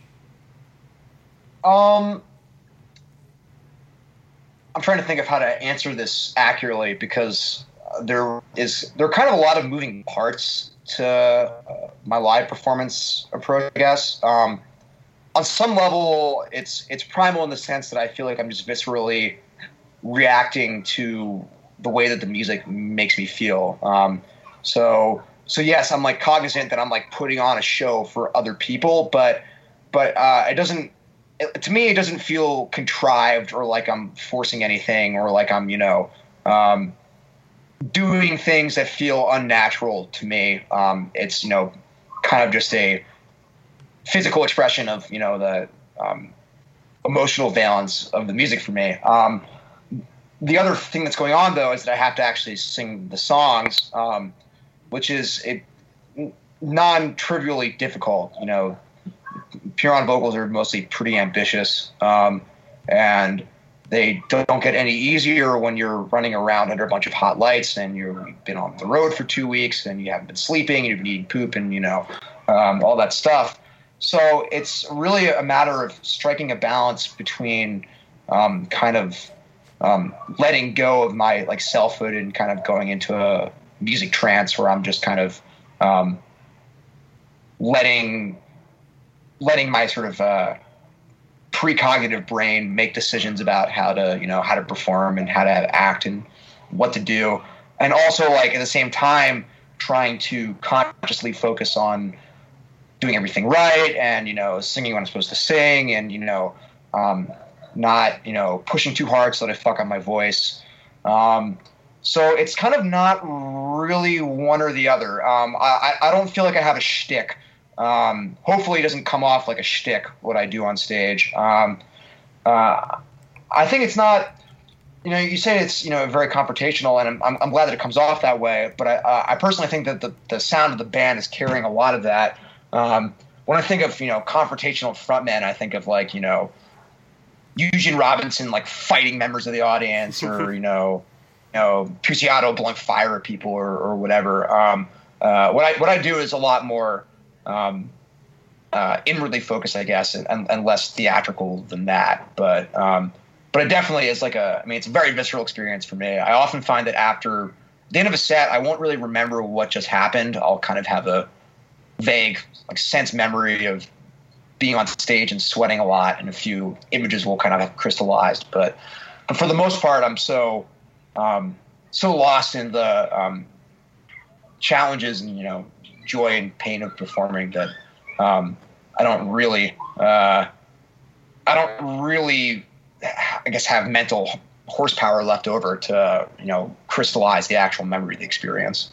Um, I'm trying to think of how to answer this accurately because there is there are kind of a lot of moving parts to uh, my live performance approach, I guess. Um, on some level, it's it's primal in the sense that I feel like I'm just viscerally reacting to the way that the music makes me feel. Um, so so yes, I'm like cognizant that I'm like putting on a show for other people, but but uh, it doesn't. It, to me, it doesn't feel contrived or like I'm forcing anything or like I'm, you know, um, doing things that feel unnatural to me. Um, it's, you know, kind of just a physical expression of, you know, the um, emotional valence of the music for me. Um, the other thing that's going on, though, is that I have to actually sing the songs, um, which is a non-trivially difficult, you know. Pure-on vocals are mostly pretty ambitious, um, and they don't get any easier when you're running around under a bunch of hot lights and you've been on the road for two weeks and you haven't been sleeping and you've been eating poop and, you know, um, all that stuff. So it's really a matter of striking a balance between um, kind of um, letting go of my like selfhood and kind of going into a music trance where I'm just kind of um, letting letting my sort of uh, precognitive brain make decisions about how to, you know, how to perform and how to act and what to do. And also, like, at the same time, trying to consciously focus on doing everything right and, you know, singing when I'm supposed to sing and, you know, um, not, you know, pushing too hard so that I fuck up my voice. Um, so it's kind of not really one or the other. Um, I, I don't feel like I have a shtick. Um, hopefully it doesn't come off like a shtick, what I do on stage. Um, uh, I think it's not, you know, you say it's, you know, very confrontational, and I'm, I'm, I'm glad that it comes off that way, but I, uh, I personally think that the, the sound of the band is carrying a lot of that. Um, when I think of, you know, confrontational frontmen, I think of, like, you know, Eugene Robinson, like, fighting members of the audience, or, you know, you know, Puciato blowing fire at people, or, or whatever. Um, uh, what I, what I do is a lot more, Um, uh, inwardly focused, I guess, and, and, and less theatrical than that. But um, but it definitely is like a, I mean, it's a very visceral experience for me. I often find that after the end of a set, I won't really remember what just happened. I'll kind of have a vague, like, sense memory of being on stage and sweating a lot, and a few images will kind of have crystallized. But but for the most part, I'm so um, so lost in the um, challenges and, you know, joy and pain of performing that um, I don't really, uh, I don't really, I guess, have mental horsepower left over to, you know, crystallize the actual memory of the experience.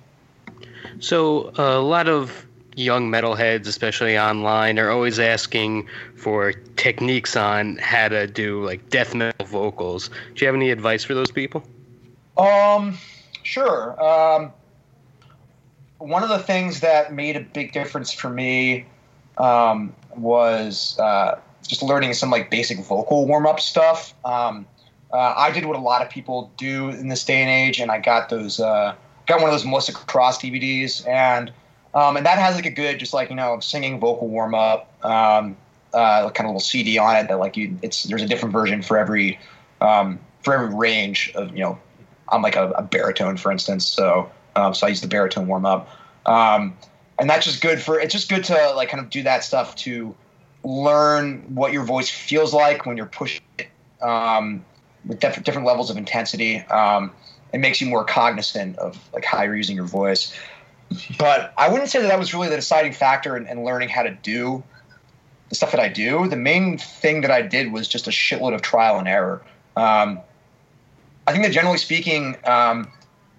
So uh, a lot of young metalheads, especially online, are always asking for techniques on how to do, like, death metal vocals. Do you have any advice for those people? Um, sure. Um, One of the things that made a big difference for me um, was uh, just learning some, like, basic vocal warm-up stuff. Um, uh, I did what a lot of people do in this day and age, and I got those uh, got one of those Melissa Cross D V Ds, and um, and that has, like, a good, just, like, you know, singing vocal warm-up, um, uh, kind of little C D on it that, like, you it's there's a different version for every um, for every range of, you know, I'm like a, a baritone, for instance, so. Um, so I use the baritone warm up, um, and that's just good for. It's just good to, like, kind of do that stuff to learn what your voice feels like when you're pushing it um, with diff- different levels of intensity. Um, it makes you more cognizant of, like, how you're using your voice. But I wouldn't say that that was really the deciding factor in, in learning how to do the stuff that I do. The main thing that I did was just a shitload of trial and error. Um, I think that generally speaking. Um,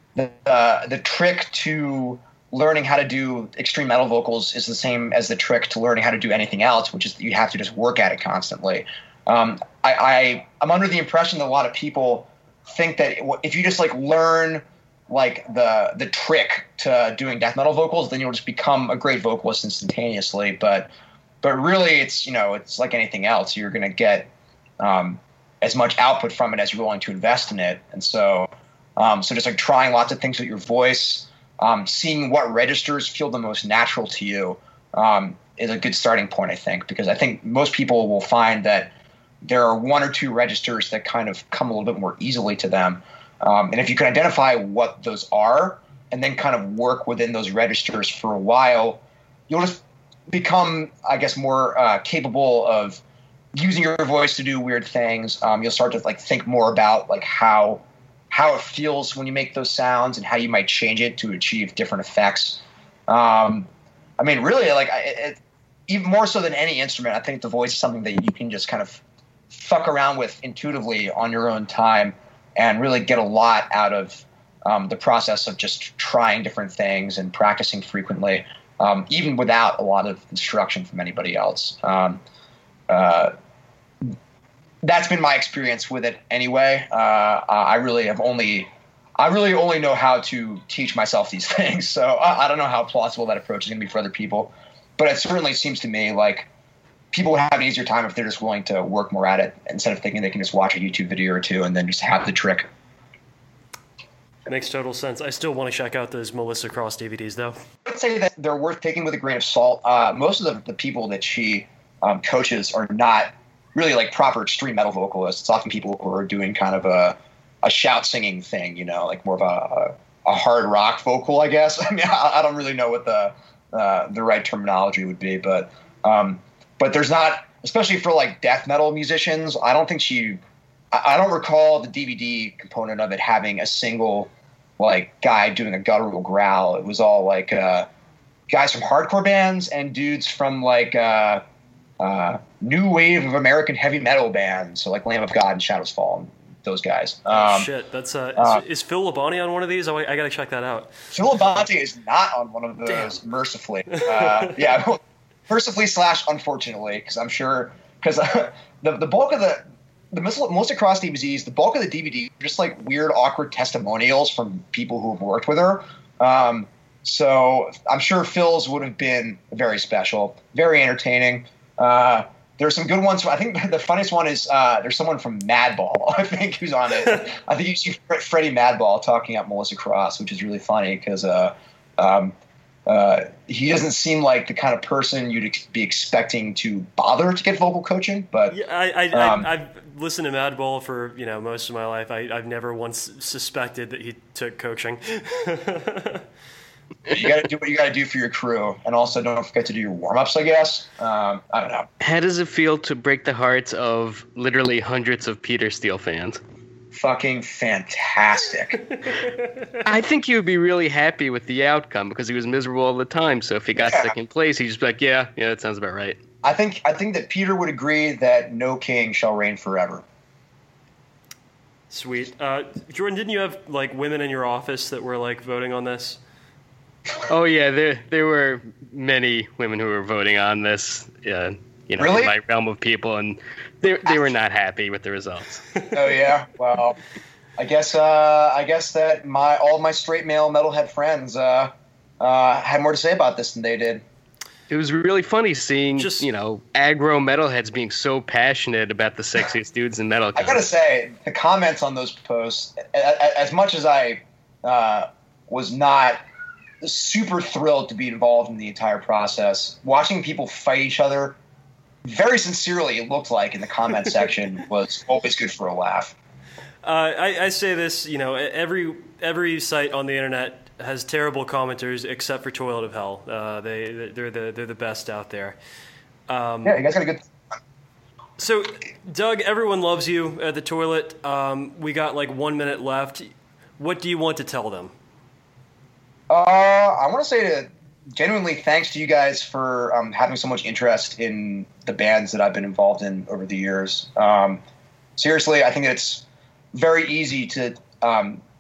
the uh, the trick to learning how to do extreme metal vocals is the same as the trick to learning how to do anything else, which is that you have to just work at it constantly. Um, I, I I'm under the impression that a lot of people think that if you just like learn like the the trick to doing death metal vocals, then you'll just become a great vocalist instantaneously. But but really, it's you know it's like anything else. You're going to get um, as much output from it as you're willing to invest in it, and so um, so just like trying lots of things with your voice. Um, seeing what registers feel the most natural to you um, is a good starting point, I think, because I think most people will find that there are one or two registers that kind of come a little bit more easily to them. Um, and if you can identify what those are and then kind of work within those registers for a while, you'll just become, I guess, more uh, capable of using your voice to do weird things. Um, you'll start to like think more about like how how it feels when you make those sounds and how you might change it to achieve different effects. Um, I mean, really, like it, it, even more so than any instrument, I think the voice is something that you can just kind of fuck around with intuitively on your own time and really get a lot out of um, the process of just trying different things and practicing frequently, um, even without a lot of instruction from anybody else. Um, uh, That's been my experience with it anyway. Uh, I really have only, I really only know how to teach myself these things. So I, I don't know how plausible that approach is going to be for other people, but it certainly seems to me like people would have an easier time if they're just willing to work more at it instead of thinking they can just watch a YouTube video or two and then just have the trick. Makes total sense. I still want to check out those Melissa Cross D V Ds though. I would say that they're worth taking with a grain of salt. Uh, most of the, the people that she um, coaches are not really like proper extreme metal vocalists. It's often people who are doing kind of a a shout singing thing, you know, like more of a a hard rock vocal, I guess. I mean, I, I don't really know what the uh, the right terminology would be, but um, but there's not, especially for like death metal musicians. I don't think she. I, I don't recall the D V D component of it having a single like guy doing a guttural growl. It was all like uh, guys from hardcore bands and dudes from like. Uh, Uh, new wave of American heavy metal bands, so like Lamb of God and Shadows Fall, and those guys. Um, oh, shit, that's uh, uh, is, is Phil Labonte on one of these? Oh, I, I gotta check that out. Phil Labonte is not on one of those, Damn. mercifully. Uh, yeah, mercifully slash unfortunately, because I'm sure because uh, the the bulk of the the Melissa Cross D V Ds, the bulk of the D V D, are just like weird, awkward testimonials from people who have worked with her. Um, so I'm sure Phil's would have been very special, very entertaining. Uh, there's some good ones. I think the funniest one is uh, there's someone from Madball, I think, who's on it. I think you see Freddie Madball talking up Melissa Cross, which is really funny because uh, um, uh, he doesn't seem like the kind of person you'd ex- be expecting to bother to get vocal coaching. But yeah, I, I, um, I, I've listened to Madball for you know most of my life. I, I've never once suspected that he took coaching. You got to do what you got to do for your crew, and also don't forget to do your warm-ups, I guess. Um, I don't know. How does it feel to break the hearts of literally hundreds of Peter Steele fans? Fucking fantastic. I think he would be really happy with the outcome because he was miserable all the time. So if he got Yeah. second place, he'd just be like, yeah, yeah, that sounds about right. I think I think that Peter would agree that no king shall reign forever. Sweet, uh, Jordan. Didn't you have like women in your office that were like voting on this? Oh, yeah, there there were many women who were voting on this, uh, you know, Really? in my realm of people, and they they were not happy with the results. Oh yeah, well, I guess uh, I guess that my all of my straight male metalhead friends uh, uh, had more to say about this than they did. It was really funny seeing, Just- you know, aggro metalheads being so passionate about the sexiest dudes in metal. I gotta say, the comments on those posts, a- a- as much as I uh, was not super thrilled to be involved in the entire process, watching people fight each other very sincerely, it looked like in the comment section, was always good for a laugh. Uh, I, I say this, you know, every every site on the internet has terrible commenters except for Toilet of Hell. Uh, they they're the they're the best out there. Um, Yeah, you guys got a good. So, Doug, everyone loves you at the toilet. Um, we got like one minute left. What do you want to tell them? Uh, I want to say to genuinely thanks to you guys for um, having so much interest in the bands that I've been involved in over the years. Um, seriously, I think it's very easy to um,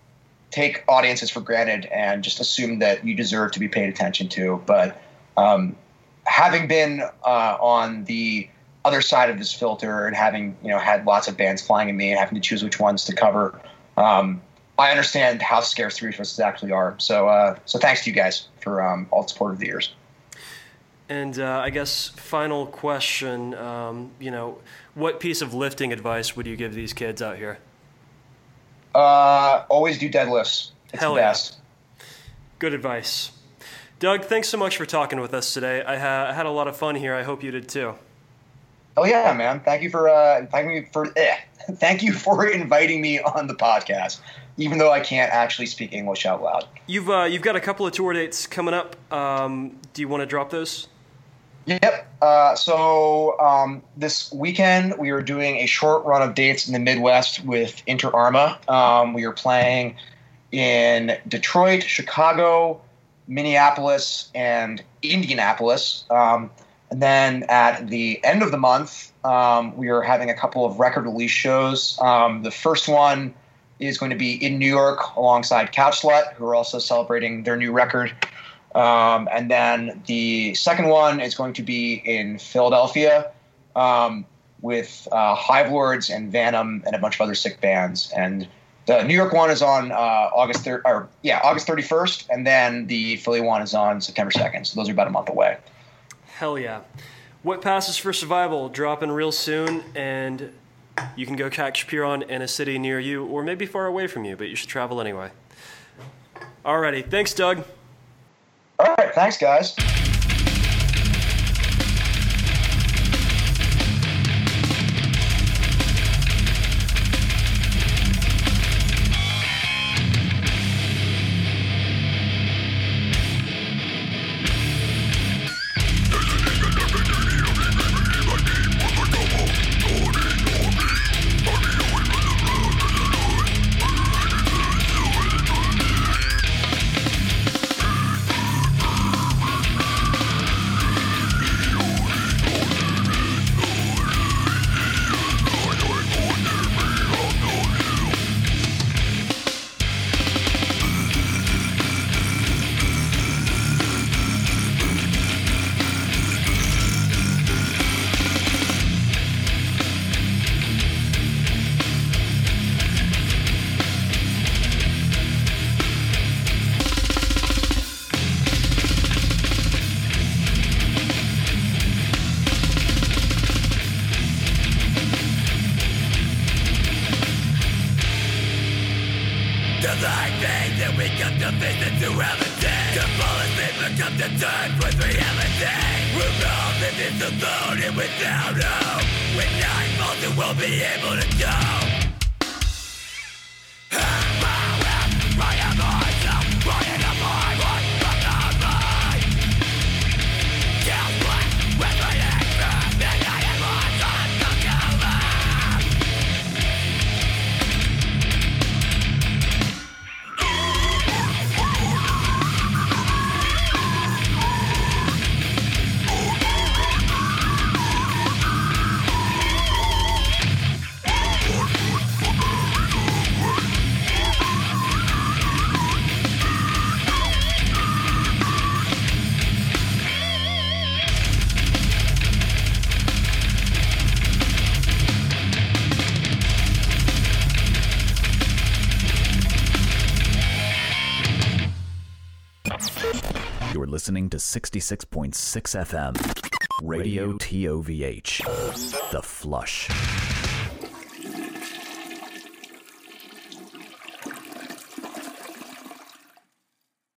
take audiences for granted and just assume that you deserve to be paid attention to. But um, having been uh, on the other side of this filter and having, you know, had lots of bands flying at me and having to choose which ones to cover, um, I understand how scarce the resources actually are. So, uh, so thanks to you guys for um, all the support over the years. And uh, I guess final question, um, you know, what piece of lifting advice would you give these kids out here? Uh, always do deadlifts. It's Hell the best. Yeah. Good advice. Doug, thanks so much for talking with us today. I, ha- I had a lot of fun here. I hope you did too. Oh yeah, man! Thank you for uh, thank you for eh, thank you for inviting me on the podcast, even though I can't actually speak English out loud. You've uh, you've got a couple of tour dates coming up. Um, do you want to drop those? Yep. Uh, so um, this weekend we are doing a short run of dates in the Midwest with Inter Arma. Um, we are playing in Detroit, Chicago, Minneapolis, and Indianapolis. Um, And then at the end of the month, um, we are having a couple of record release shows. Um, the first one is going to be in New York alongside Couch Slut, who are also celebrating their new record. Um, and then the second one is going to be in Philadelphia um, with uh, Hive Lords and Venom and a bunch of other sick bands. And the New York one is on uh, August third, or yeah, August thirty-first, and then the Philly one is on September second. So those are about a month away. Hell yeah. What Passes for Survival dropping real soon, and you can go catch Piron in a city near you or maybe far away from you, but you should travel anyway. Alrighty, thanks, Doug. All right, thanks, guys. You're listening to sixty-six point six F M, Radio T O V H, The Flush.